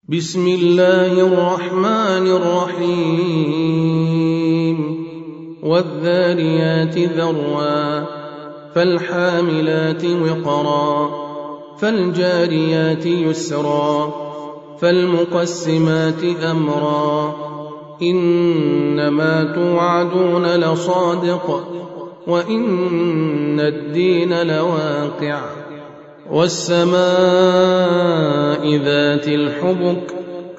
بسم الله الرحمن الرحيم والذاريات ذروا فالحاملات وقرا فالجاريات يسرا فالمقسمات أمرا إنما توعدون لصادق وإن الدين لواقع والسماء ذات الحبك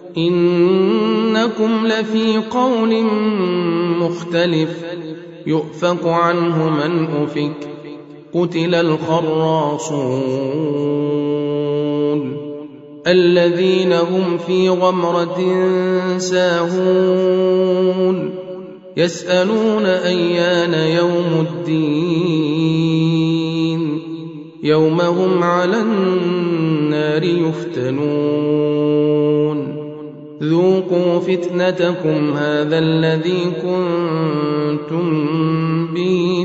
إنكم لفي قول مختلف يؤفك عنه من أفك قتل الخراصون الذين هم في غمرة ساهون يسألون أيان يوم الدين يوم هم على النار يفتنون ذوقوا فتنتكم هذا الذي كنتم به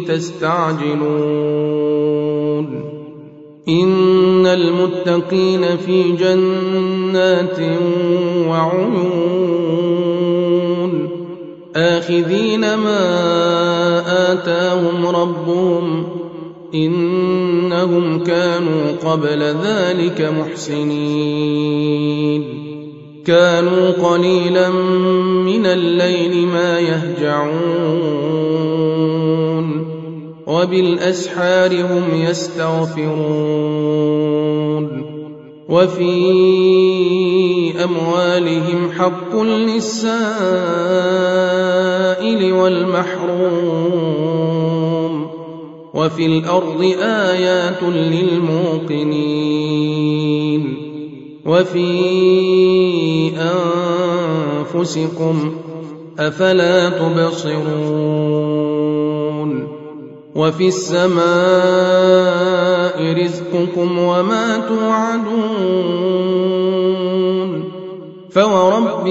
تستعجلون إن المتقين في جنات وعيون آخذين ما آتاهم ربهم إنهم كانوا قبل ذلك محسنين كانوا قليلا من الليل ما يهجعون وبالأسحار هم يستغفرون وفي أموالهم حق للسائل والمحروم وفي الأرض آيات للموقنين وفي أنفسكم أفلا تبصرون وفي السماء رزقكم وما توعدون فورب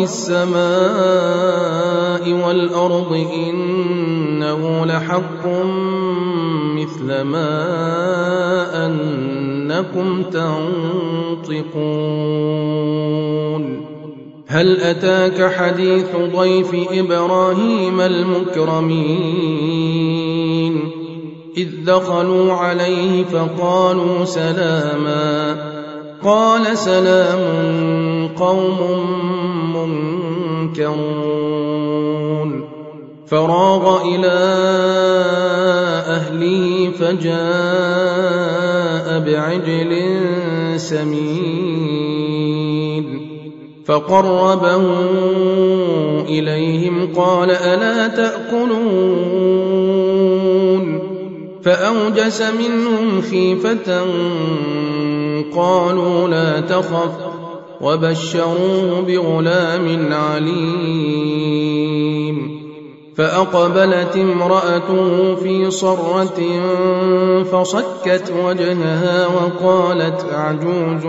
السماء والأرض إنه لحق مثل ما أنكم تنطقون هل أتاك حديث ضيف إبراهيم المكرمين إذ دخلوا عليه فقالوا سلاما قال سلام قوم منكرون فراغ إلى أهله فجاء بعجل سمين فقربه إليهم قال ألا تأكلون فأوجس منهم خيفة قالوا لا تخف وبشروه بغلام عليم فأقبلت امرأته في صرة فصكت وجهها وقالت عجوز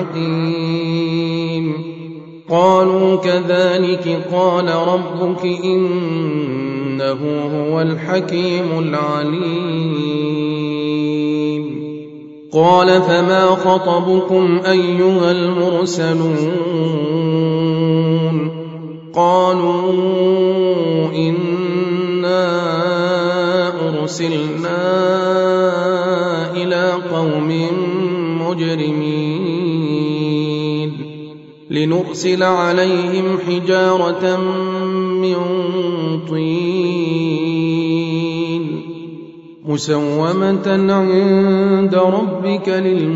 عقيم قالوا كذلك قال ربك إنه هو الحكيم العليم قال فما خطبكم أيها المرسلون قالوا إنا أرسلنا إلى قوم مجرمين لنرسل عليهم حجارة من طين مسومة عند ربك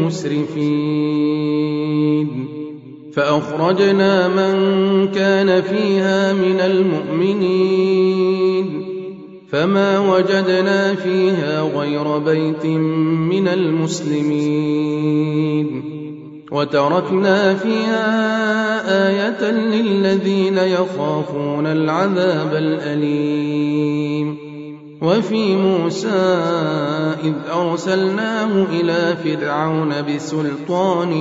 للمسرفين فأخرجنا من كان فيها من المؤمنين فما وجدنا فيها غير بيت من المسلمين وتركنا فيها آية للذين يخافون العذاب الأليم وفي موسى إذ أرسلناه إلى فرعون بسلطان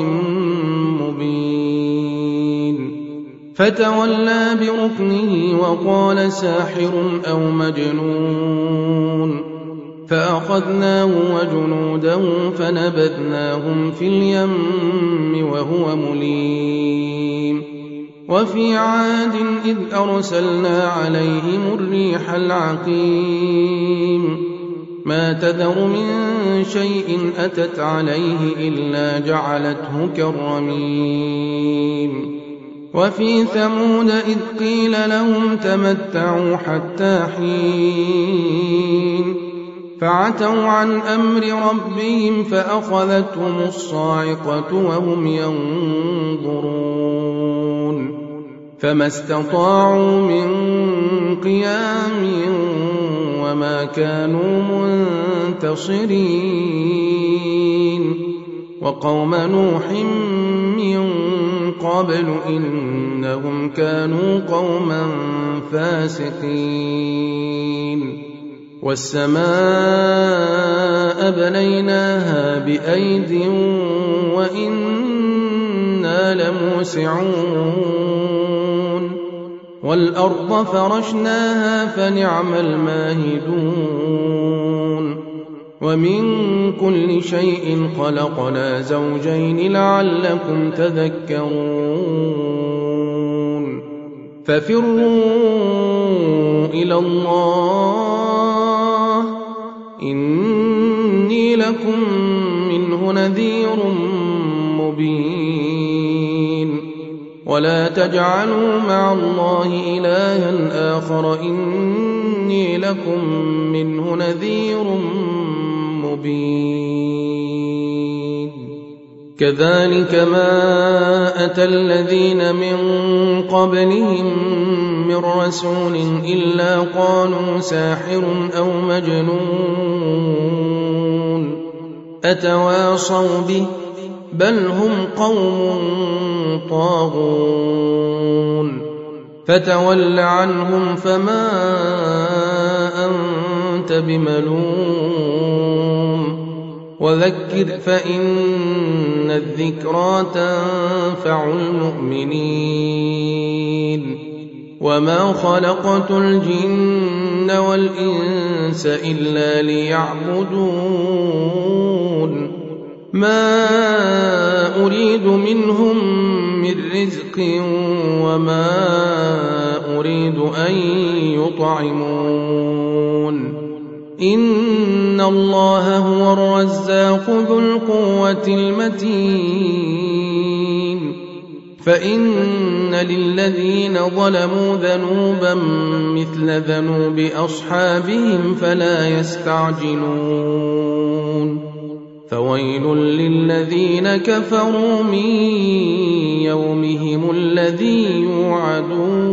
مبين فتولى بركنه وقال ساحر أو مجنون فأخذناه وجنوده فنبذناهم في اليم وهو مليم وفي عاد إذ أرسلنا عليهم الريح العقيم ما تذر من شيء أتت عليه إلا جعلته كالرميم وفي ثمود إذ قيل لهم تمتعوا حتى حين فعتوا عن أمر ربهم فأخذتهم الصاعقة وهم ينظرون فما استطاعوا من قيام وما كانوا منتصرين وقوم نوح من قبل إنهم كانوا قوما فاسقين والسماء بنيناها بأيد وإنا لموسعون والأرض فرشناها فنعم الماهدون ومن كل شيء خلقنا زوجين لعلكم تذكرون ففروا إلى الله إني لكم منه نذير مبين ولا تجعلوا مع الله إلها آخر إني لكم منه نذير مبين كذلك ما أتى الذين من قبلهم من رسول إلا قالوا ساحر أو مجنون أتواصوا به بل هم قوم طاغون فتول عنهم فما أنت بملوم وذكر فإن الذكرى تنفع المؤمنين وما خلقت الجن والإنس إلا ليعبدون ما أريد منهم من رزق وما أريد أن يطعمون إن الله هو الرزاق ذو القوة المتين فإن للذين ظلموا ذنوبا مثل ذنوب أصحابهم فلا يستعجلون فويل للذين كفروا من يومهم الذي يوعدون